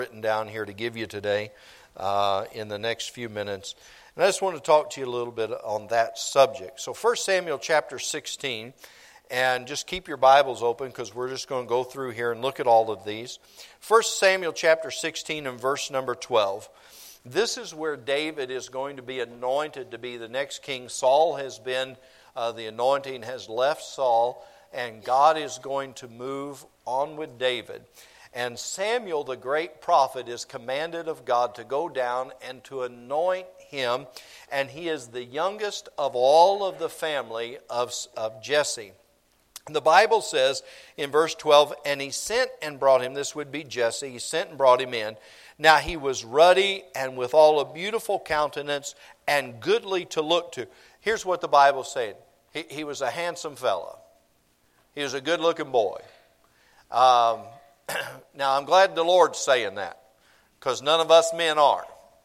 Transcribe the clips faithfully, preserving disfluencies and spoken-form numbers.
written down here to give you today uh, in the next few minutes. And I just want to talk to you a little bit on that subject. So First Samuel chapter sixteen, and just keep your Bibles open because we're just going to go through here and look at all of these. First Samuel chapter sixteen and verse number twelve. This is where David is going to be anointed to be the next king. Saul has been, uh, the anointing has left Saul, and God is going to move on with David. And Samuel, the great prophet, is commanded of God to go down and to anoint him. And he is the youngest of all of the family of, of Jesse. The Bible says in verse twelve, and he sent and brought him, this would be Jesse, he sent and brought him in. Now he was ruddy and with all a beautiful countenance and goodly to look to. Here's what the Bible's saying. He, he was a handsome fellow. He was a good-looking boy. Um... Now, I'm glad the Lord's saying that, because none of us men are.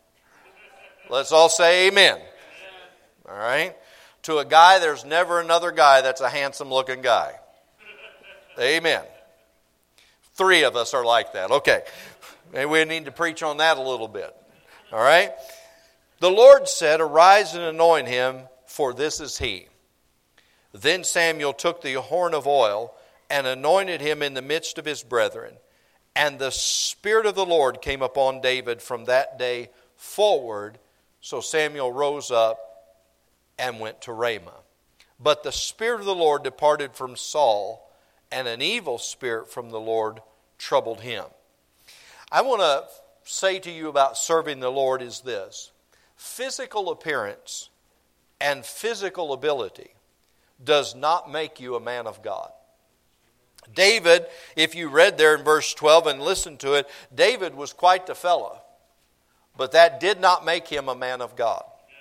Let's all say amen. All right? To a guy, there's never another guy that's a handsome-looking guy. Amen. Three of us are like that. Okay. Maybe we need to preach on that a little bit. All right? The Lord said, arise and anoint him, for this is he. Then Samuel took the horn of oil and anointed him in the midst of his brethren. And the Spirit of the Lord came upon David from that day forward. So Samuel rose up and went to Ramah. But the Spirit of the Lord departed from Saul, and an evil spirit from the Lord troubled him. I want to say to you about serving the Lord is this. Physical appearance and physical ability does not make you a man of God. David, if you read there in verse twelve and listened to it, David was quite the fellow. But that did not make him a man of God.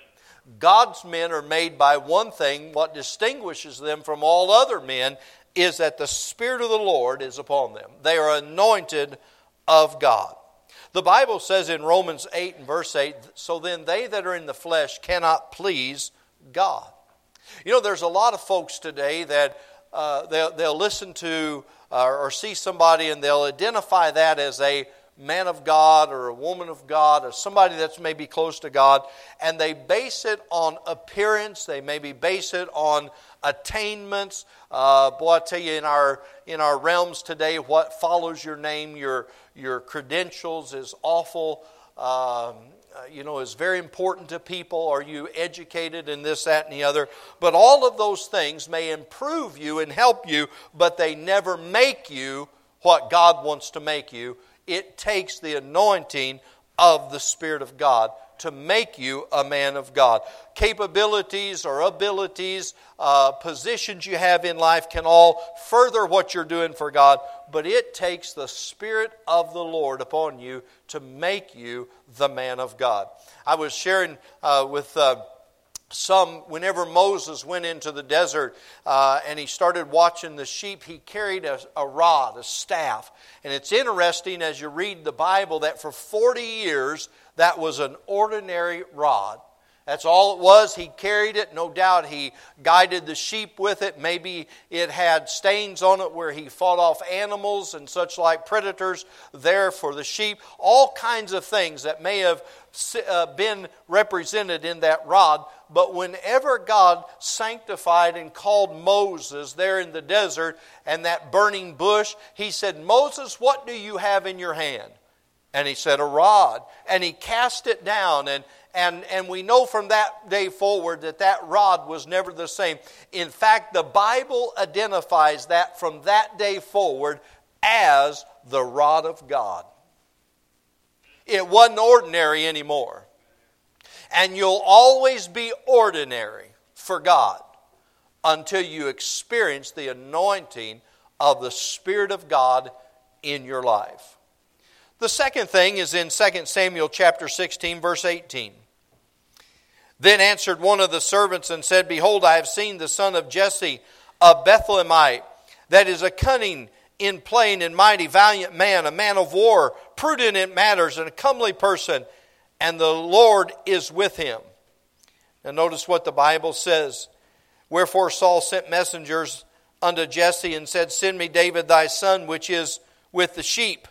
God's men are made by one thing. What distinguishes them from all other men is that the Spirit of the Lord is upon them. They are anointed of God. The Bible says in Romans eight and verse eight, so then they that are in the flesh cannot please God. You know, there's a lot of folks today that Uh, they'll, they'll listen to uh, or see somebody and they'll identify that as a man of God or a woman of God or somebody that's maybe close to God, and they base it on appearance. They maybe base it on attainments. Uh, boy, I tell you, in our in our realms today, what follows your name, your your credentials is awful. Um, you know, is very important to people. Are you educated in this, that, and the other? But all of those things may improve you and help you, but they never make you what God wants to make you. It takes the anointing of the Spirit of God to make you a man of God. Capabilities or abilities, uh, positions you have in life can all further what you're doing for God, but it takes the Spirit of the Lord upon you to make you the man of God. I was sharing uh, with uh, some, whenever Moses went into the desert uh, and he started watching the sheep, he carried a, a rod, a staff. And it's interesting as you read the Bible that for forty years, that was an ordinary rod. That's all it was. He carried it. No doubt he guided the sheep with it. Maybe it had stains on it where he fought off animals and such like predators there for the sheep. All kinds of things that may have been represented in that rod. But whenever God sanctified and called Moses there in the desert and that burning bush, he said, Moses, what do you have in your hand? And he said, a rod. And he cast it down. And, and, and we know from that day forward that that rod was never the same. In fact, the Bible identifies that from that day forward as the rod of God. It wasn't ordinary anymore. And you'll always be ordinary for God until you experience the anointing of the Spirit of God in your life. The second thing is in Second Samuel chapter sixteen, verse eighteen. Then answered one of the servants and said, Behold, I have seen the son of Jesse, a Bethlehemite, that is a cunning in plain and mighty, valiant man, a man of war, prudent in matters, and a comely person, and the Lord is with him. Now notice what the Bible says. Wherefore Saul sent messengers unto Jesse and said, Send me David thy son, which is with the sheep.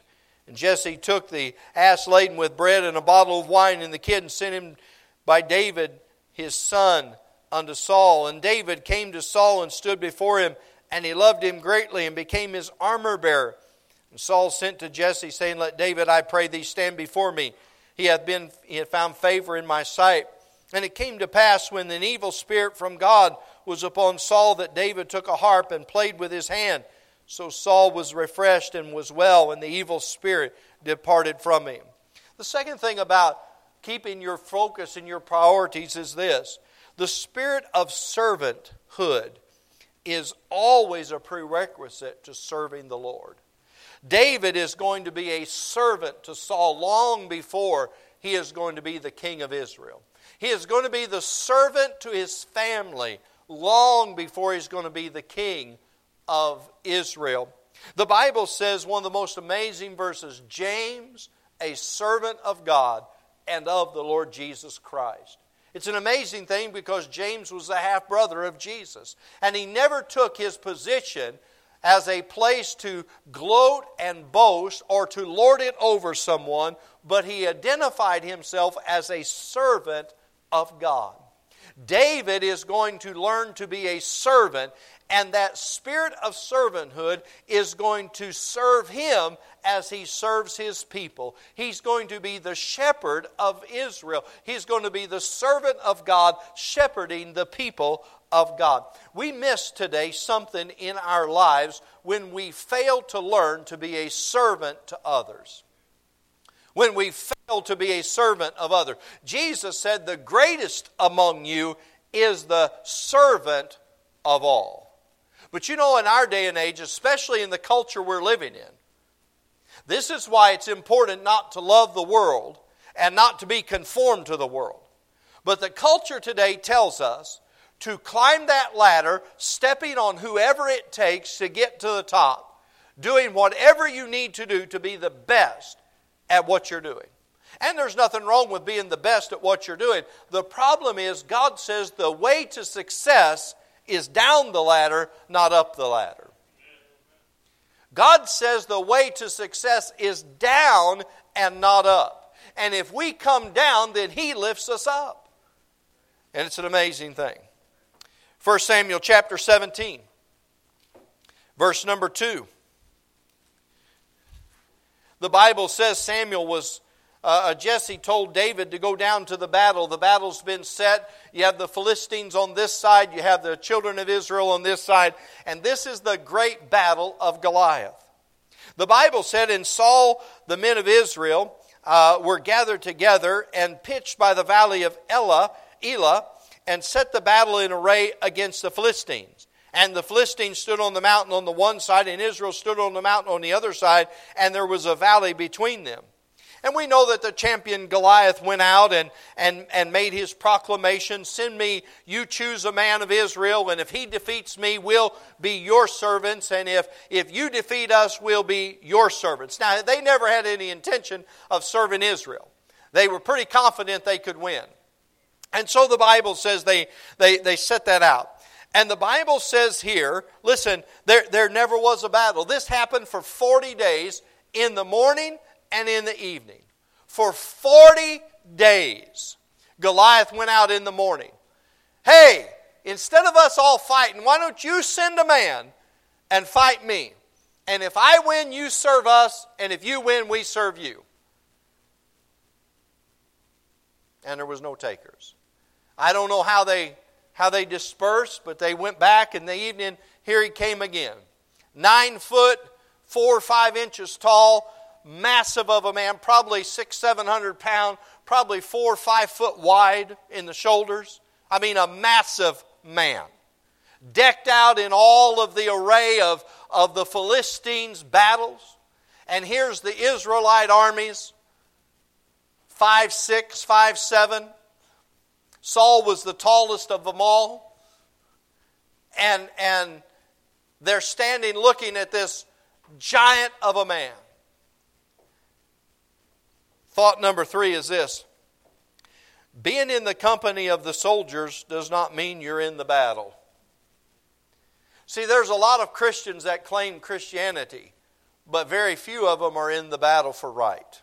And Jesse took the ass laden with bread and a bottle of wine and the kid and sent him by David his son unto Saul. And David came to Saul and stood before him, and he loved him greatly and became his armor bearer. And Saul sent to Jesse, saying, Let David, I pray thee, stand before me. He hath been he hath found favor in my sight. And it came to pass, when an evil spirit from God was upon Saul, that David took a harp and played with his hand. So Saul was refreshed and was well, and the evil spirit departed from him. The second thing about keeping your focus and your priorities is this. The spirit of servanthood is always a prerequisite to serving the Lord. David is going to be a servant to Saul long before he is going to be the king of Israel. He is going to be the servant to his family long before he's going to be the king of Israel. The Bible says, one of the most amazing verses, James, a servant of God and of the Lord Jesus Christ. It's an amazing thing because James was the half-brother of Jesus. And he never took his position as a place to gloat and boast or to lord it over someone, but he identified himself as a servant of God. David is going to learn to be a servant, and that spirit of servanthood is going to serve him as he serves his people. He's going to be the shepherd of Israel. He's going to be the servant of God, shepherding the people of God. We miss today something in our lives when we fail to learn to be a servant to others. When we fail to be a servant of others. Jesus said, the greatest among you is the servant of all. But you know, in our day and age, especially in the culture we're living in, this is why it's important not to love the world and not to be conformed to the world. But the culture today tells us to climb that ladder, stepping on whoever it takes to get to the top, doing whatever you need to do to be the best at what you're doing. And there's nothing wrong with being the best at what you're doing. The problem is, God says the way to success is down the ladder, not up the ladder. God says the way to success is down and not up. And if we come down, then He lifts us up. And it's an amazing thing. First Samuel chapter seventeen, verse number two. The Bible says Samuel was, uh, Jesse told David to go down to the battle. The battle's been set. You have the Philistines on this side. You have the children of Israel on this side. And this is the great battle of Goliath. The Bible said, and Saul, the men of Israel, uh, were gathered together and pitched by the valley of Elah, Elah, and set the battle in array against the Philistines. And the Philistines stood on the mountain on the one side, and Israel stood on the mountain on the other side, and there was a valley between them. And we know that the champion Goliath went out and, and, and made his proclamation, send me, you choose a man of Israel, and if he defeats me, we'll be your servants, and if, if you defeat us, we'll be your servants. Now, they never had any intention of serving Israel. They were pretty confident they could win. And so the Bible says they, they, they set that out. And the Bible says here, listen, there, there never was a battle. This happened for forty days in the morning and in the evening. For forty days, Goliath went out in the morning. Hey, instead of us all fighting, why don't you send a man and fight me? And if I win, you serve us, and if you win, we serve you. And there was no takers. I don't know how they... How they dispersed, but they went back in the evening. Here he came again. Nine foot, four or five inches tall, massive of a man, probably six, seven hundred pounds, probably four or five foot wide in the shoulders. I mean, a massive man. Decked out in all of the array of, of the Philistines' battles. And here's the Israelite armies, five, six, five, seven. Saul was the tallest of them all. And, and they're standing looking at this giant of a man. Thought number three is this. Being in the company of the soldiers does not mean you're in the battle. See, there's a lot of Christians that claim Christianity, but very few of them are in the battle for right.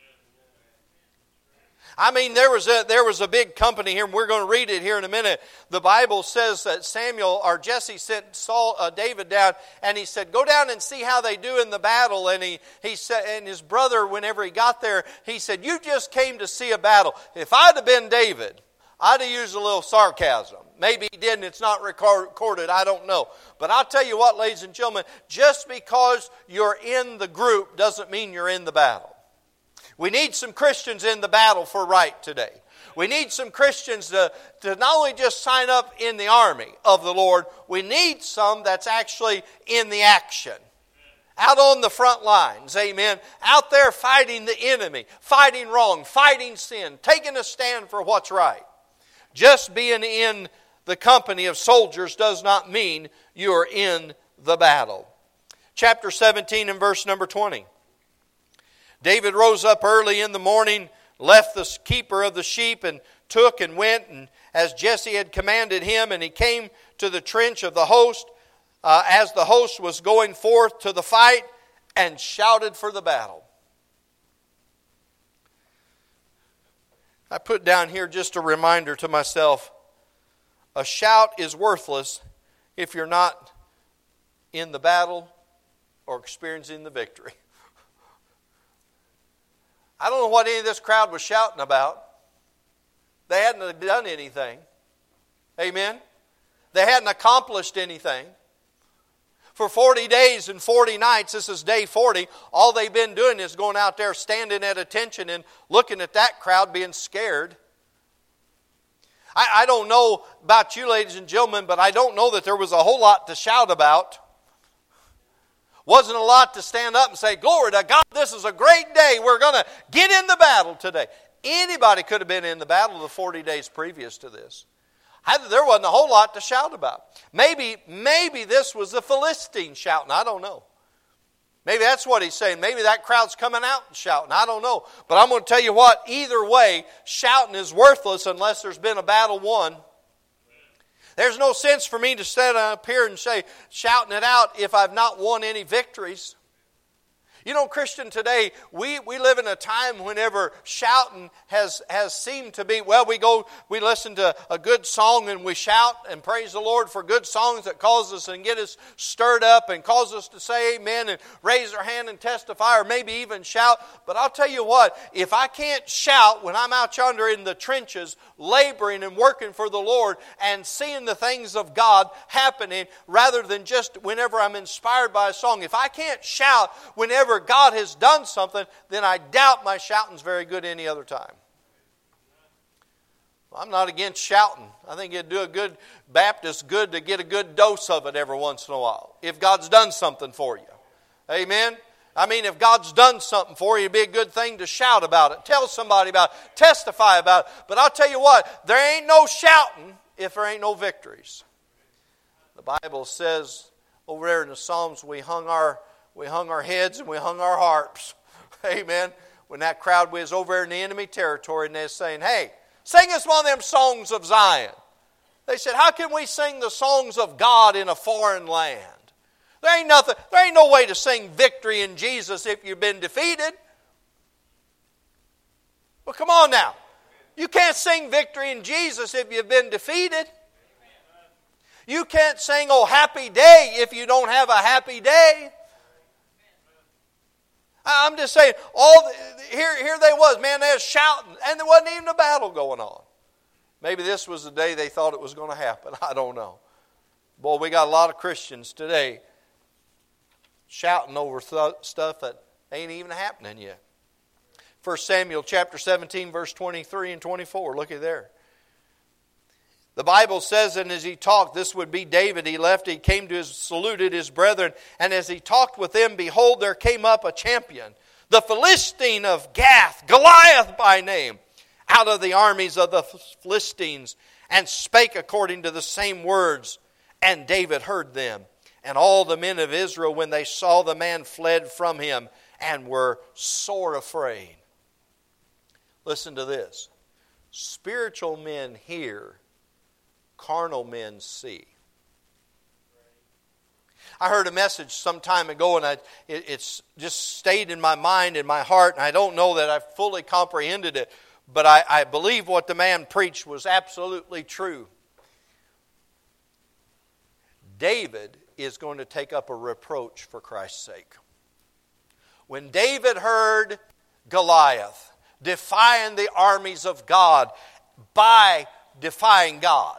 I mean, there was a there was a big company here, and we're going to read it here in a minute. The Bible says that Samuel or Jesse sent Saul, uh, David down, and he said, "Go down and see how they do in the battle." And he he said, and his brother, whenever he got there, he said, "You just came to see a battle." If I'd have been David, I'd have used a little sarcasm. Maybe he didn't. It's not recorded. I don't know. But I'll tell you what, ladies and gentlemen, just because you're in the group doesn't mean you're in the battle. We need some Christians in the battle for right today. We need some Christians to, to not only just sign up in the army of the Lord, we need some that's actually in the action. Out on the front lines, amen. Out there fighting the enemy, fighting wrong, fighting sin, taking a stand for what's right. Just being in the company of soldiers does not mean you are in the battle. Chapter seventeen and verse number twenty. David rose up early in the morning, left the keeper of the sheep, and took and went, and as Jesse had commanded him, and he came to the trench of the host, uh, as the host was going forth to the fight, and shouted for the battle. I put down here just a reminder to myself, a shout is worthless if you're not in the battle or experiencing the victory. I don't know what any of this crowd was shouting about. They hadn't done anything. Amen? They hadn't accomplished anything. For forty days and forty nights, this is day forty, all they've been doing is going out there standing at attention and looking at that crowd being scared. I, I don't know about you, ladies and gentlemen, but I don't know that there was a whole lot to shout about. Wasn't a lot to stand up and say, "Glory to God, this is a great day. We're going to get in the battle today." Anybody could have been in the battle the forty days previous to this. There wasn't a whole lot to shout about. Maybe, maybe this was the Philistines shouting. I don't know. Maybe that's what he's saying. Maybe that crowd's coming out and shouting. I don't know. But I'm going to tell you what, either way, shouting is worthless unless there's been a battle won. There's no sense for me to stand up here and say, shouting it out if I've not won any victories. You know, Christian, today, we, we live in a time whenever shouting has, has seemed to be, well, we go, we listen to a good song and we shout and praise the Lord for good songs that cause us and get us stirred up and cause us to say amen and raise our hand and testify or maybe even shout. But I'll tell you what, if I can't shout when I'm out yonder in the trenches laboring and working for the Lord and seeing the things of God happening rather than just whenever I'm inspired by a song, if I can't shout whenever God has done something, then I doubt my shouting's very good any other time. Well, I'm not against shouting. I think it'd do a good Baptist good to get a good dose of it every once in a while, if God's done something for you. Amen? I mean, if God's done something for you, it'd be a good thing to shout about it, tell somebody about it, testify about it. But I'll tell you what, there ain't no shouting if there ain't no victories. The Bible says over there in the Psalms, we hung our We hung our heads and we hung our harps. Amen. When that crowd was over in the enemy territory and they're saying, "Hey, sing us one of them songs of Zion." They said, "How can we sing the songs of God in a foreign land? There ain't nothing, there ain't no way to sing victory in Jesus if you've been defeated." Well, come on now. You can't sing victory in Jesus if you've been defeated. You can't sing, "Oh, happy day," if you don't have a happy day. I'm just saying, all the, here, here they was, man, they was shouting, and there wasn't even a battle going on. Maybe this was the day they thought it was going to happen. I don't know. Boy, we got a lot of Christians today shouting over th- stuff that ain't even happening yet. First Samuel chapter seventeen, verse twenty-three and twenty-four. Look at there. The Bible says, and as he talked, this would be David, he left, he came to his, saluted his brethren, and as he talked with them, behold, there came up a champion, the Philistine of Gath, Goliath by name, out of the armies of the Philistines, and spake according to the same words, and David heard them. And all the men of Israel, when they saw the man, fled from him, and were sore afraid. Listen to this. Spiritual men hear, carnal men see. I heard a message some time ago, and I, it, it's just stayed in my mind, in my heart, and I don't know that I fully comprehended it, but I, I believe what the man preached was absolutely true. David is going to take up a reproach for Christ's sake. When David heard Goliath defying the armies of God by defying God,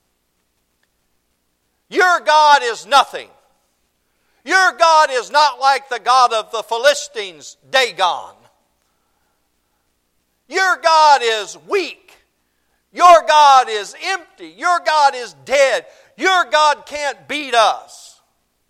your God is nothing. Your God is not like the God of the Philistines, Dagon. Your God is weak. Your God is empty. Your God is dead. Your God can't beat us.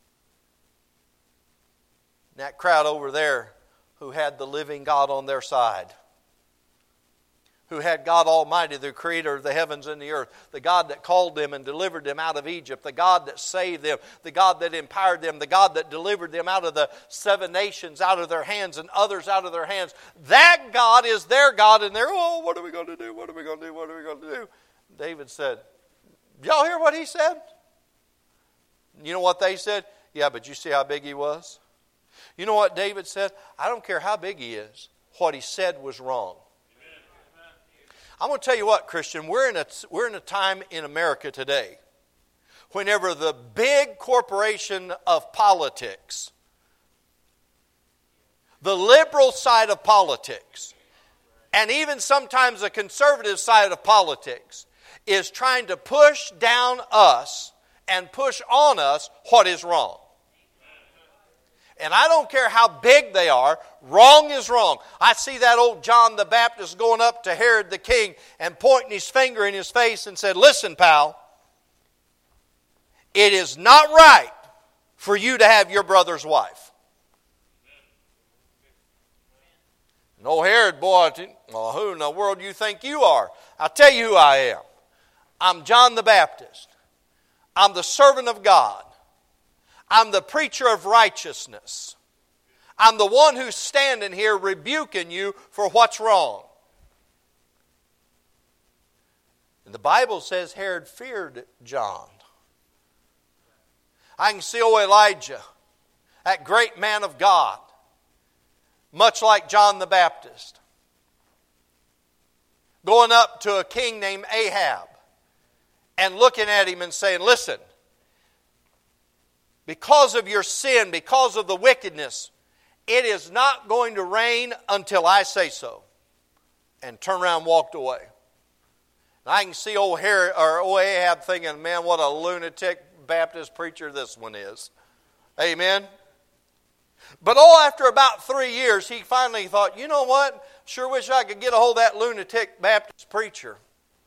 And that crowd over there who had the living God on their side, who had God Almighty, the creator of the heavens and the earth, the God that called them and delivered them out of Egypt, the God that saved them, the God that empowered them, the God that delivered them out of the seven nations, out of their hands, and others out of their hands. That God is their God, and they're, oh, what are we going to do? What are we going to do? What are we going to do? David said, y'all hear what he said? You know what they said? Yeah, but you see how big he was? You know what David said? I don't care how big he is. What he said was wrong. I'm going to tell you what, Christian, we're in a, we're in a time in America today whenever the big corporation of politics, the liberal side of politics, and even sometimes the conservative side of politics is trying to push down us and push on us what is wrong. And I don't care how big they are, wrong is wrong. I see that old John the Baptist going up to Herod the king and pointing his finger in his face and said, listen, pal, it is not right for you to have your brother's wife. And old Herod, boy, well, who in the world do you think you are? I'll tell you who I am. I'm John the Baptist. I'm the servant of God. I'm the preacher of righteousness. I'm the one who's standing here rebuking you for what's wrong. And the Bible says Herod feared John. I can see old Elijah, that great man of God, much like John the Baptist, going up to a king named Ahab and looking at him and saying, listen, because of your sin, because of the wickedness, it is not going to rain until I say so. And turned around and walked away. And I can see old, Herod, or old Ahab thinking, man, what a lunatic Baptist preacher this one is. Amen? But oh, after about three years, he finally thought, you know what? Sure wish I could get a hold of that lunatic Baptist preacher.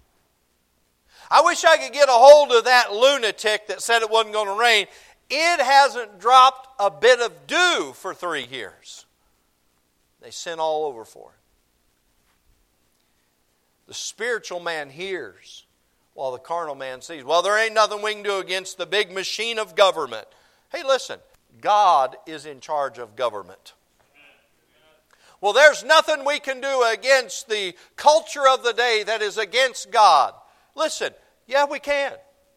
I wish I could get a hold of that lunatic that said it wasn't going to rain. It hasn't dropped a bit of dew for three years. They sin all over for it. The spiritual man hears while the carnal man sees. Well, there ain't nothing we can do against the big machine of government. Hey, listen, God is in charge of government. Well, there's nothing we can do against the culture of the day that is against God. Listen, yeah, we can.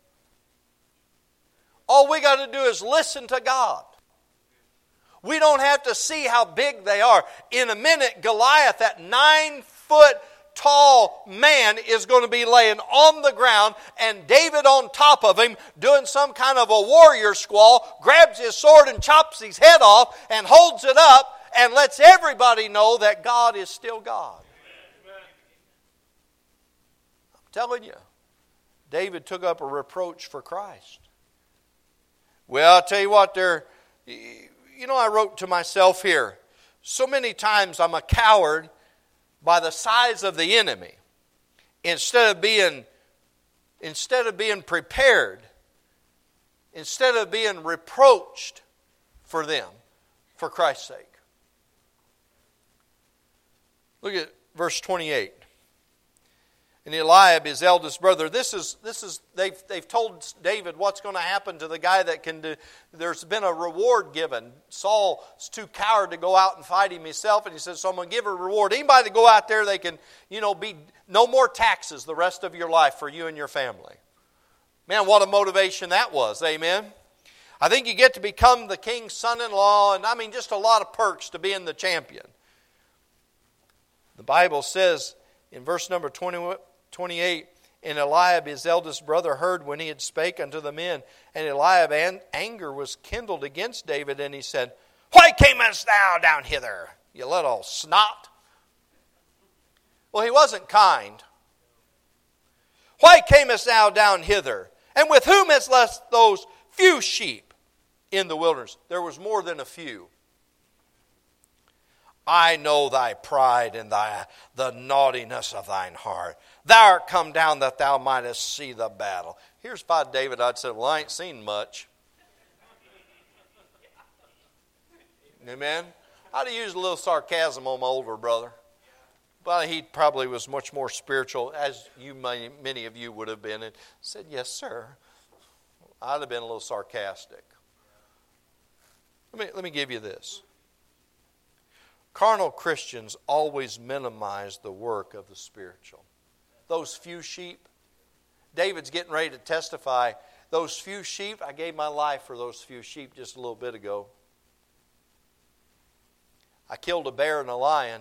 All we got to do is listen to God. We don't have to see how big they are. In a minute, Goliath, that nine foot tall man, is going to be laying on the ground, and David on top of him doing some kind of a warrior squall, grabs his sword and chops his head off and holds it up and lets everybody know that God is still God. I'm telling you, David took up a reproach for Christ. Well, I'll tell you what, there, you know, I wrote to myself here, so many times I'm a coward by the size of the enemy. Instead of being, instead of being prepared, instead of being reproached for them, for Christ's sake. Look at verse twenty-eight. And Eliab, his eldest brother, this is, this is they've, they've told David what's going to happen to the guy that can do. There's been a reward given. Saul's too coward to go out and fight him himself, and he says, so I'm going to give a reward. Anybody that go out there, they can, you know, be no more taxes the rest of your life for you and your family. Man, what a motivation that was, amen? I think you get to become the king's son-in-law, and I mean just a lot of perks to being the champion. The Bible says in verse number twenty, twenty-eight, and Eliab his eldest brother heard when he had spake unto the men, and Eliab an anger was kindled against David, and he said, Why camest thou down hither, you little snot? Well, he wasn't kind. Why camest thou down hither? And with whom hast left those few sheep in the wilderness? There was more than a few. I know thy pride and thy the naughtiness of thine heart. Thou art come down that thou mightest see the battle. Here's if I David, I'd say, well, I ain't seen much. Amen? I'd have used a little sarcasm on my older brother. But he probably was much more spiritual, as you many, many of you would have been, and said, yes, sir. I'd have been a little sarcastic. Let me, let me give you this. Carnal Christians always minimize the work of the spiritual. Those few sheep, David's getting ready to testify, those few sheep, I gave my life for those few sheep just a little bit ago. I killed a bear and a lion.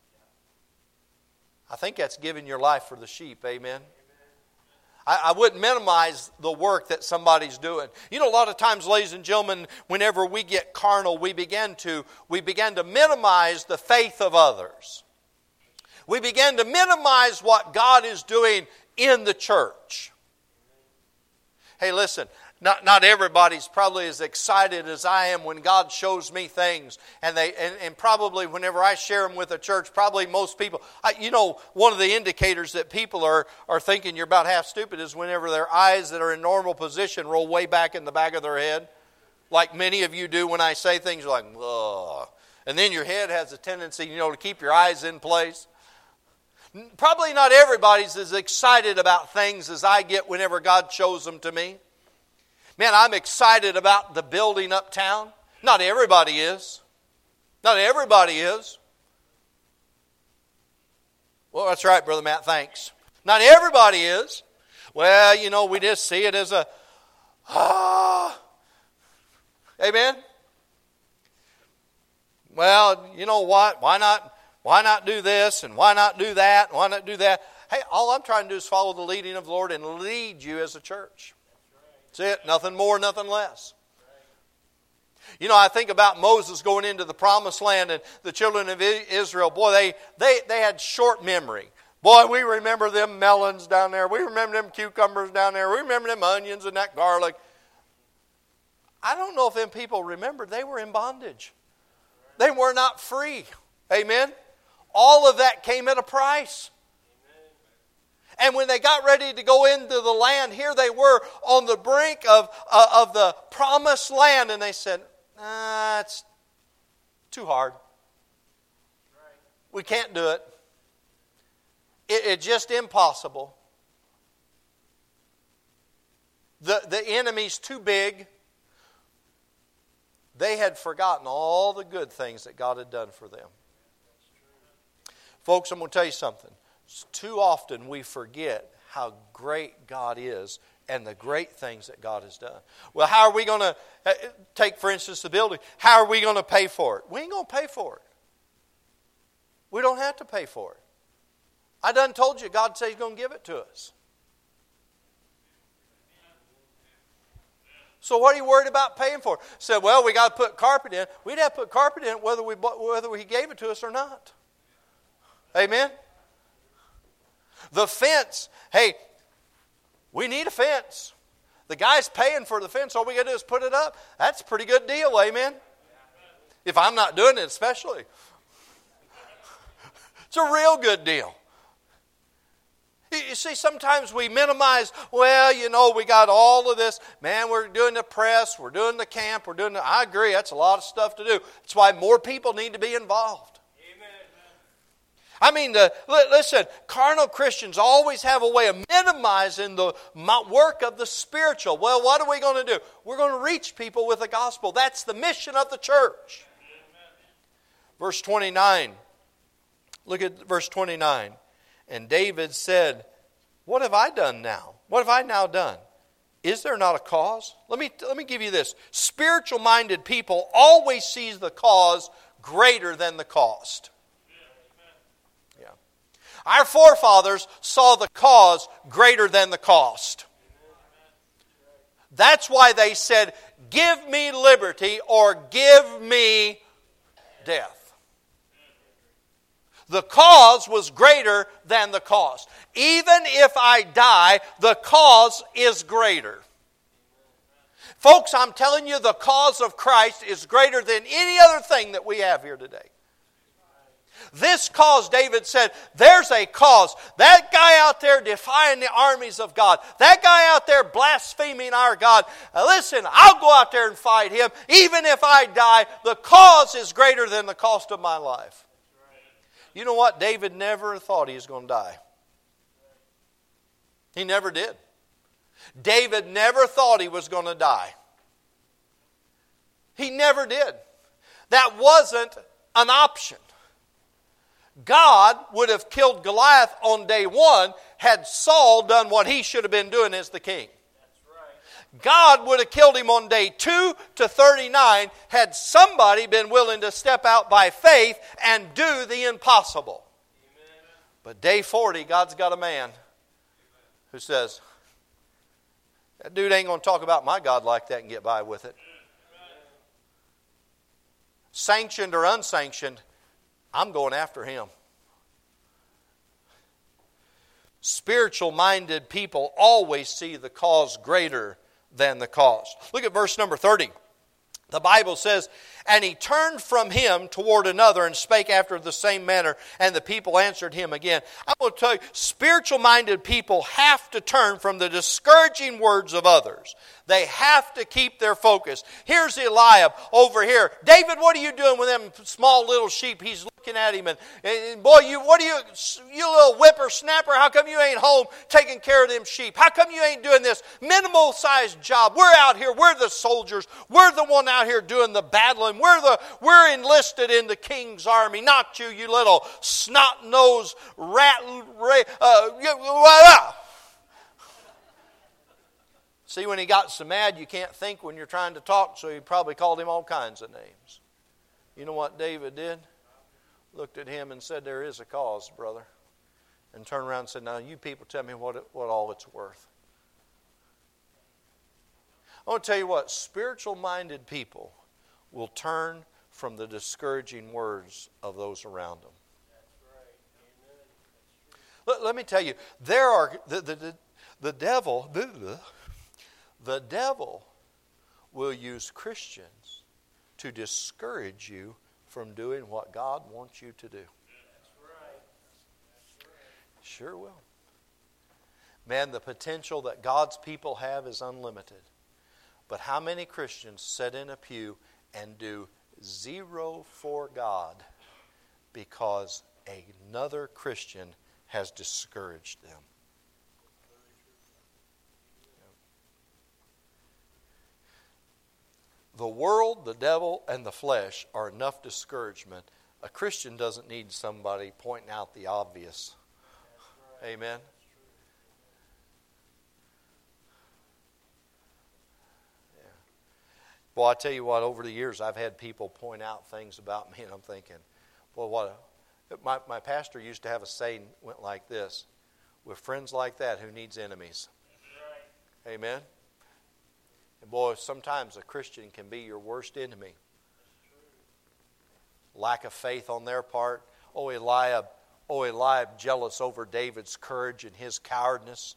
I think that's giving your life for the sheep, amen? I, I wouldn't minimize the work that somebody's doing. You know, a lot of times, ladies and gentlemen, whenever we get carnal, we begin to, we begin to minimize the faith of others. We begin to minimize what God is doing in the church. Hey, listen, not, not everybody's probably as excited as I am when God shows me things. And they and, and probably whenever I share them with a church, probably most people, I, you know, one of the indicators that people are, are thinking you're about half stupid is whenever their eyes that are in normal position roll way back in the back of their head. Like many of you do when I say things, you're like, ugh. And then your head has a tendency, you know, to keep your eyes in place. Probably not everybody's as excited about things as I get whenever God shows them to me. Man, I'm excited about the building uptown. Not everybody is. Not everybody is. Well, that's right, Brother Matt, thanks. Not everybody is. Well, you know, we just see it as a, ah. Amen? Well, you know what? Why not, why not do this and why not do that and why not do that? Hey, all I'm trying to do is follow the leading of the Lord and lead you as a church. That's it. Nothing more, nothing less. You know, I think about Moses going into the promised land and the children of Israel. Boy, they, they, they had short memory. Boy, we remember them melons down there. We remember them cucumbers down there. We remember them onions and that garlic. I don't know if them people remembered they were in bondage. They were not free. Amen? All of that came at a price. And when they got ready to go into the land, here they were on the brink of, uh, of the promised land. And they said, nah, it's too hard. We can't do it. it it's just impossible. The, the enemy's too big. They had forgotten all the good things that God had done for them. Folks, I'm going to tell you something. Too often we forget how great God is and the great things that God has done. Well, how are we going to, take for instance the building, how are we going to pay for it? We ain't going to pay for it. We don't have to pay for it. I done told you God said He's going to give it to us. So what are you worried about paying for? Said, well, we got to put carpet in. We'd have to put carpet in whether we whether He gave it to us or not. Amen? The fence, hey, we need a fence. The guy's paying for the fence. All we got to do is put it up. That's a pretty good deal, amen? If I'm not doing it especially. It's a real good deal. You see, sometimes we minimize, well, you know, we got all of this. Man, we're doing the press, we're doing the camp, we're doing the... I agree, that's a lot of stuff to do. That's why more people need to be involved. I mean, the, listen, carnal Christians always have a way of minimizing the work of the spiritual. Well, what are we going to do? We're going to reach people with the gospel. That's the mission of the church. Amen. Verse twenty-nine. Look at verse twenty-nine. And David said, what have I done now? What have I now done? Is there not a cause? Let me, let me give you this. Spiritual-minded people always sees the cause greater than the cost. Yeah. Our forefathers saw the cause greater than the cost. That's why they said, give me liberty or give me death. The cause was greater than the cost. Even if I die, the cause is greater. Folks, I'm telling you, the cause of Christ is greater than any other thing that we have here today. This cause, David said, there's a cause. That guy out there defying the armies of God, that guy out there blaspheming our God, uh, listen, I'll go out there and fight him. Even if I die, the cause is greater than the cost of my life. You know what? David never thought he was going to die. He never did. David never thought he was going to die. He never did. That wasn't an option. God would have killed Goliath on day one had Saul done what he should have been doing as the king. God would have killed him on day two to thirty-nine had somebody been willing to step out by faith and do the impossible. Amen. But day forty, God's got a man who says, that dude ain't going to talk about my God like that and get by with it. Amen. Sanctioned or unsanctioned, I'm going after him. Spiritual-minded people always see the cause greater than the cost. Look at verse number thirty. The Bible says, and he turned from him toward another and spake after the same manner, and the people answered him again. I will tell you, spiritual-minded people have to turn from the discouraging words of others. They have to keep their focus. Here's Eliab over here. David, what are you doing with them small little sheep? He's looking at him and, and boy, you what are you, you little whippersnapper? How come you ain't home taking care of them sheep? How come you ain't doing this minimal sized job? We're out here. We're the soldiers. We're the one out here doing the battling. We're the we're enlisted in the king's army, not you, you little snot-nosed rat. Uh, uh, See, when he got so mad, you can't think when you're trying to talk, so he probably called him all kinds of names. You know what David did? Looked at him and said, there is a cause, brother. And turned around and said, now you people tell me what, it, what all it's worth. I want to tell you what, spiritual-minded people will turn from the discouraging words of those around them. That's right. Amen. Let, let me tell you, there are, the, the, the, the devil... The devil will use Christians to discourage you from doing what God wants you to do. That's right. That's right. Sure will. Man, the potential that God's people have is unlimited. But how many Christians sit in a pew and do zero for God because another Christian has discouraged them? The world, the devil, and the flesh are enough discouragement. A Christian doesn't need somebody pointing out the obvious. Right. Amen? Yeah. Well, I tell you what, over the years I've had people point out things about me and I'm thinking, well, what? A, my, my pastor used to have a saying went like this, with friends like that, who needs enemies? Right. Amen? And boy, sometimes a Christian can be your worst enemy. Lack of faith on their part. Oh, Eliab, oh, Eliab, jealous over David's courage and his cowardness.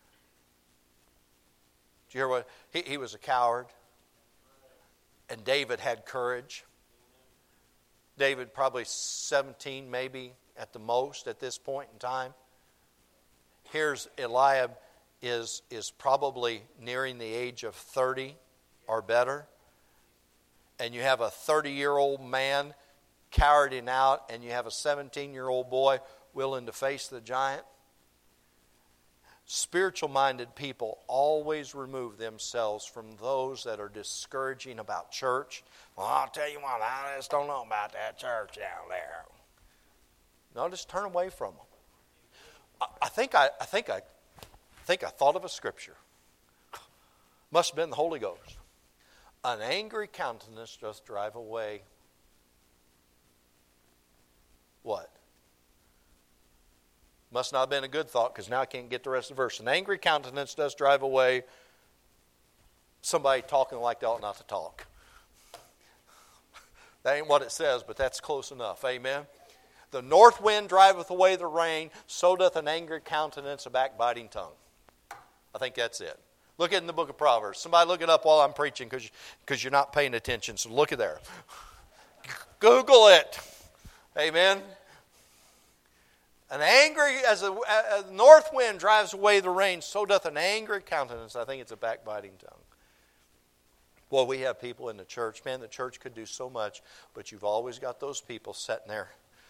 Did you hear what? He, he was a coward. And David had courage. David probably seventeen maybe at the most at this point in time. Here's Eliab. Is, is probably nearing the age of thirty or better. And you have a thirty-year-old man cowarding out, and you have a seventeen-year-old boy willing to face the giant. Spiritual-minded people always remove themselves from those that are discouraging about church. Well, I'll tell you what, I just don't know about that church down there. No, just turn away from them. I, I think I, I think I I think I thought of a scripture. Must have been the Holy Ghost. An angry countenance doth drive away what? Must not have been a good thought, because now I can't get the rest of the verse. An angry countenance does drive away somebody talking like they ought not to talk. That ain't what it says, but that's close enough. Amen. The north wind driveth away the rain, so doth an angry countenance a backbiting tongue. I think that's it. Look at it in the book of Proverbs. Somebody look it up while I'm preaching, because because you're not paying attention. So look at there. Google it. Amen. An angry, as a, a north wind drives away the rain, so doth an angry countenance. I think it's a backbiting tongue. Well, we have people in the church. Man, the church could do so much, but you've always got those people sitting there.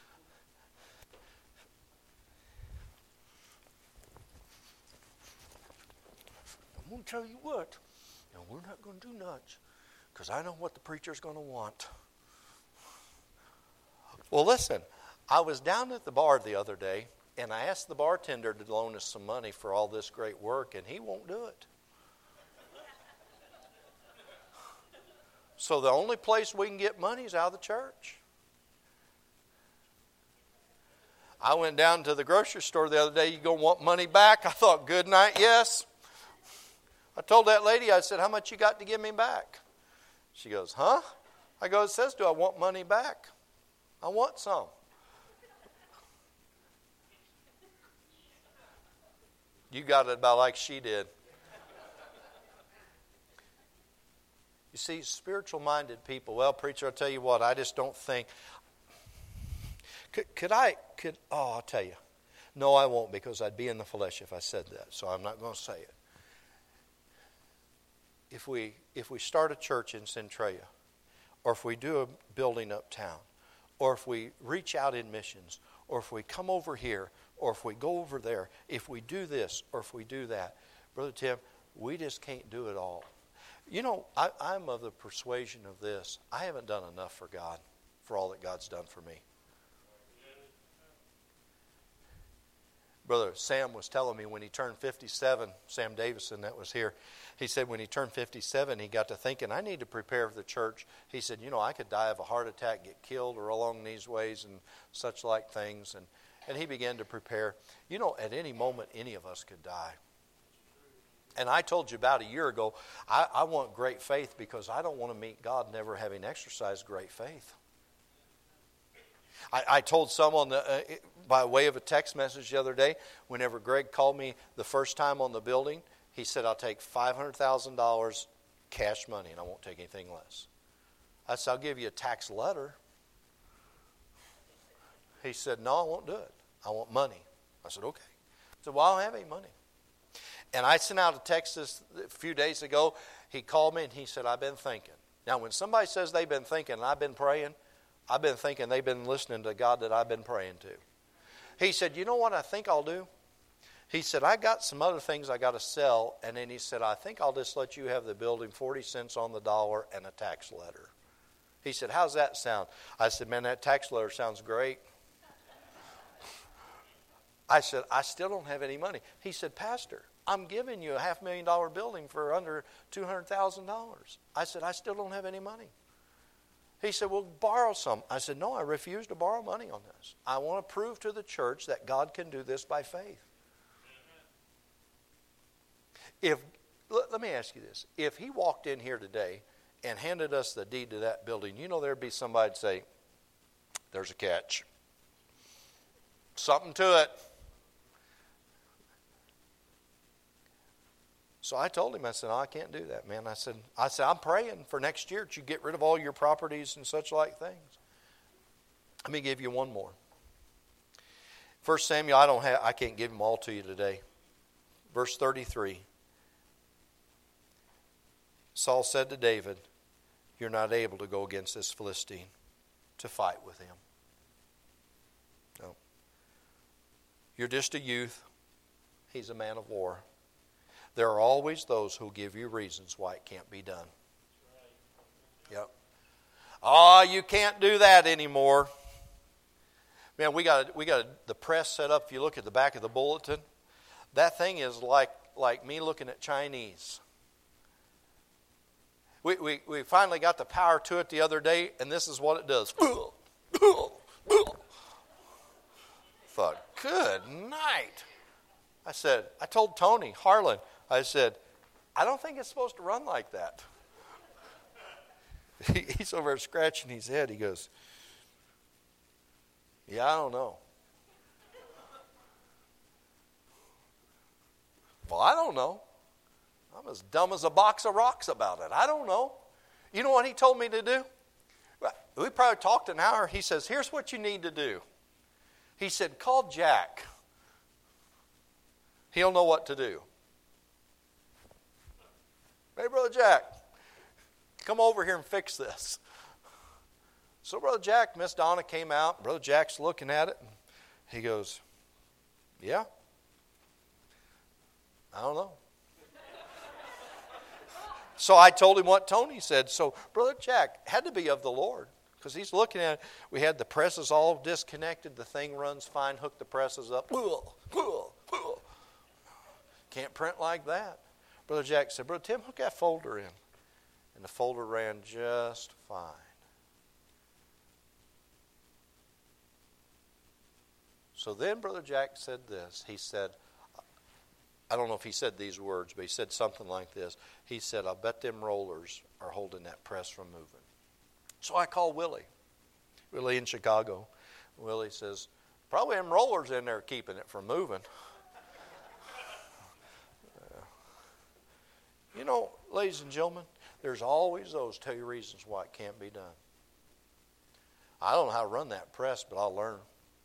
I'm going to tell you what, and we're not going to do much, because I know what the preacher's going to want. Well, listen, I was down at the bar the other day, and I asked the bartender to loan us some money for all this great work, and he won't do it. So the only place we can get money is out of the church. I went down to the grocery store the other day. You going to want money back? I thought, good night, yes. I told that lady, I said, how much you got to give me back? She goes, huh? I go, it says, do I want money back? I want some. You got it about like she did. You see, spiritual-minded people, well, preacher, I'll tell you what, I just don't think. Could, could I, could, oh, I'll tell you. No, I won't, because I'd be in the flesh if I said that, so I'm not going to say it. If we, if we start a church in Centralia, or if we do a building uptown, or if we reach out in missions, or if we come over here, or if we go over there, if we do this, or if we do that, Brother Tim, we just can't do it all. You know, I, I'm of the persuasion of this. I haven't done enough for God, for all that God's done for me. Brother Sam was telling me when he turned fifty-seven, Sam Davison that was here, he said when he turned fifty-seven, he got to thinking, I need to prepare for the church. He said, you know, I could die of a heart attack, get killed, or along these ways and such like things. And, and he began to prepare. You know, at any moment, any of us could die. And I told you about a year ago, I, I want great faith because I don't want to meet God never having exercised great faith. I, I told someone the, uh, by way of a text message the other day, whenever Greg called me the first time on the building, he said, I'll take five hundred thousand dollars cash money and I won't take anything less. I said, I'll give you a tax letter. He said, no, I won't do it. I want money. I said, okay. I said, well, I don't have any money. And I sent out a text this, a few days ago. He called me and he said, I've been thinking. Now, when somebody says they've been thinking and I've been praying, I've been thinking they've been listening to God that I've been praying to. He said, you know what I think I'll do? He said, I got some other things I got to sell. And then he said, I think I'll just let you have the building forty cents on the dollar and a tax letter. He said, how's that sound? I said, man, that tax letter sounds great. I said, I still don't have any money. He said, Pastor, I'm giving you a half million dollar building for under two hundred thousand dollars. I said, I still don't have any money. He said, well, borrow some. I said, no, I refuse to borrow money on this. I want to prove to the church that God can do this by faith. If let, let me ask you this. If he walked in here today and handed us the deed to that building, you know there'd be somebody say, there's a catch. Something to it. So I told him, I said, no, I can't do that, man. I said, I said, I'm praying for next year that you get rid of all your properties and such like things. Let me give you one more. First Samuel, I don't have, I can't give them all to you today. Verse thirty-three. Saul said to David, you're not able to go against this Philistine to fight with him. No. You're just a youth. He's a man of war. There are always those who give you reasons why it can't be done. Yep. Oh, you can't do that anymore. Man, we got we got the press set up. If you look at the back of the bulletin, that thing is like like me looking at Chinese. We, we, we finally got the power to it the other day, and this is what it does. Thought, good night. I said, I told Tony, Harlan, I said, I don't think it's supposed to run like that. He's over there scratching his head. He goes, yeah, I don't know. Well, I don't know. I'm as dumb as a box of rocks about it. I don't know. You know what he told me to do? We probably talked an hour. He says, here's what you need to do. He said, call Jack. He'll know what to do. Hey, Brother Jack, come over here and fix this. So Brother Jack, Miss Donna came out. Brother Jack's looking at it. And he goes, yeah. I don't know. So I told him what Tony said. So Brother Jack had to be of the Lord, because he's looking at it. We had the presses all disconnected. The thing runs fine. Hook the presses up. Can't print like that. Brother Jack said, Brother Tim, hook that folder in. And the folder ran just fine. So then Brother Jack said this. He said, I don't know if he said these words, but he said something like this. He said, I bet them rollers are holding that press from moving. So I called Willie. Willie in Chicago. Willie says, probably them rollers in there keeping it from moving. uh, you know, ladies and gentlemen, there's always those two reasons why it can't be done. I don't know how to run that press, but I'll learn.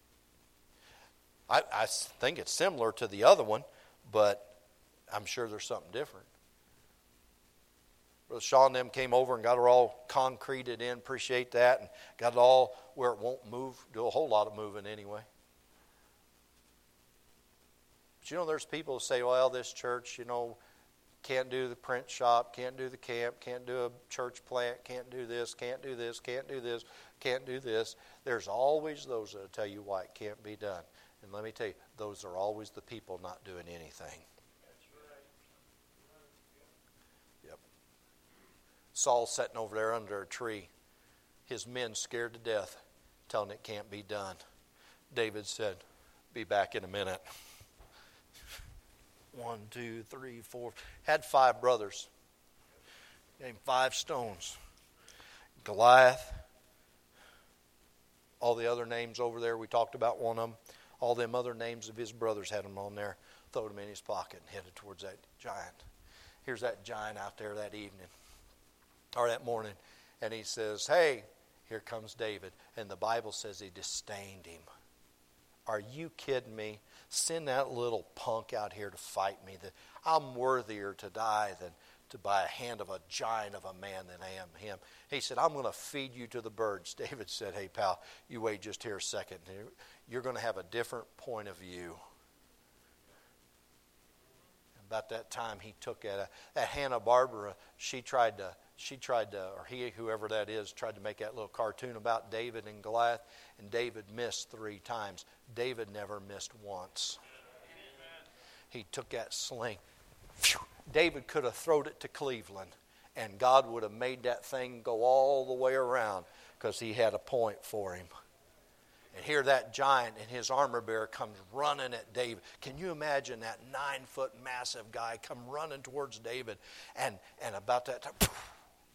I, I think it's similar to the other one, but I'm sure there's something different. Brother Shaw and them came over and got her all concreted in. Appreciate that. And got it all where it won't move. Do a whole lot of moving anyway. But you know, there's people who say, well, this church, you know, can't do the print shop, can't do the camp, can't do a church plant, can't do this, can't do this, can't do this, can't do this. There's always those that will tell you why it can't be done. And let me tell you, those are always the people not doing anything. That's right. Yep. Saul sitting over there under a tree, his men scared to death, telling it can't be done. David said, be back in a minute. One, two, three, four. Had five brothers. Named five stones. Goliath. All the other names over there, we talked about one of them. All them other names of his brothers had them on there. Throwed them in his pocket and headed towards that giant. Here's that giant out there that evening. Or that morning. And he says, hey, here comes David. And the Bible says he disdained him. Are you kidding me? Send that little punk out here to fight me. That I'm worthier to die than to by a hand of a giant of a man than I am him. He said, I'm going to feed you to the birds. David said, hey, pal, you wait just here a second. You're going to have a different point of view. About that time, he took at that Hanna-Barbera. She tried to, she tried to, or he, whoever that is, tried to make that little cartoon about David and Goliath, and David missed three times. David never missed once. Amen. He took that sling. Phew, David could have thrown it to Cleveland, and God would have made that thing go all the way around because he had a point for him. And here that giant and his armor bearer comes running at David. Can you imagine that nine-foot massive guy come running towards David, and, and about that time, poof,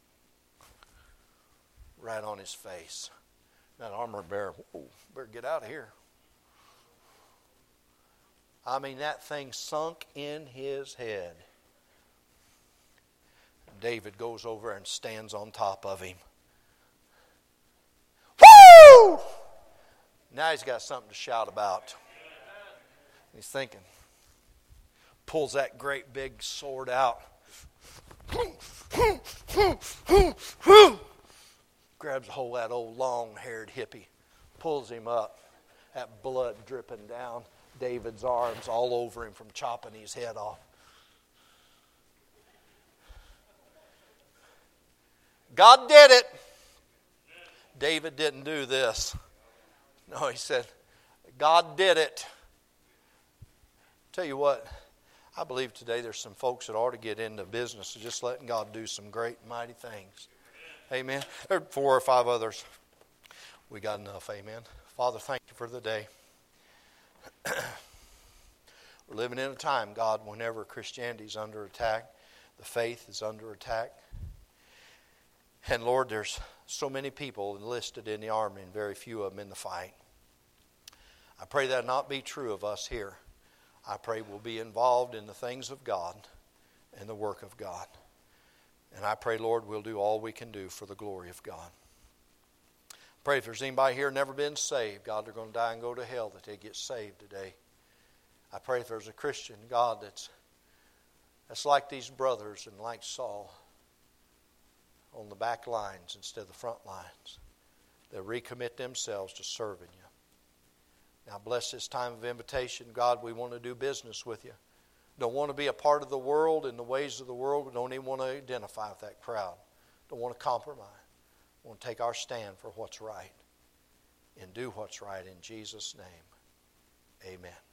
right on his face. That armor bearer, whoa, better get out of here. I mean, that thing sunk in his head. David goes over and stands on top of him. Woo! Now he's got something to shout about. He's thinking. Pulls that great big sword out. Grabs a hold of that old long-haired hippie. Pulls him up. That blood dripping down David's arms all over him from chopping his head off. God did it. David didn't do this. No, he said, God did it. Tell you what, I believe today there's some folks that ought to get into business of just letting God do some great and mighty things. Amen. There are four or five others. We got enough. Amen. Father, thank you for the day. We're living in a time, God, whenever Christianity is under attack, the faith is under attack. And Lord, there's so many people enlisted in the army and very few of them in the fight. I pray that not be true of us here. I pray we'll be involved in the things of God and the work of God. And I pray, Lord, we'll do all we can do for the glory of God. Pray if there's anybody here never been saved, God, they're going to die and go to hell, that they get saved today. I pray if there's a Christian, God, that's, that's like these brothers and like Saul on the back lines instead of the front lines. They'll recommit themselves to serving you. Now bless this time of invitation. God, we want to do business with you. Don't want to be a part of the world and the ways of the world. We don't even want to identify with that crowd. Don't want to compromise. We want to take our stand for what's right and do what's right in Jesus' name. Amen.